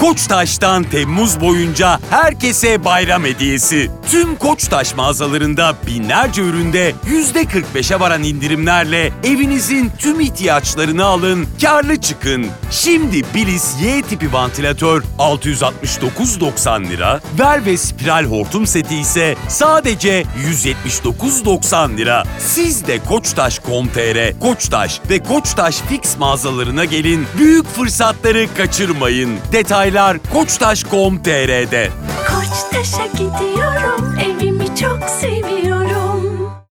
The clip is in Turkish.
Koçtaş'tan Temmuz boyunca herkese bayram hediyesi. Tüm Koçtaş mağazalarında binlerce üründe %45'e varan indirimlerle evinizin tüm ihtiyaçlarını alın, kârlı çıkın. Şimdi Biliz Y tipi vantilatör 669,90 lira, ver ve spiral hortum seti ise sadece 179,90 lira. Siz de Koçtaş.com.tr, Koçtaş ve Koçtaş Fix mağazalarına gelin, büyük fırsatları kaçırmayın. Detaylar Koçtaş.com.tr'de. Koçtaş'a gidiyorum, evimi çok seviyorum.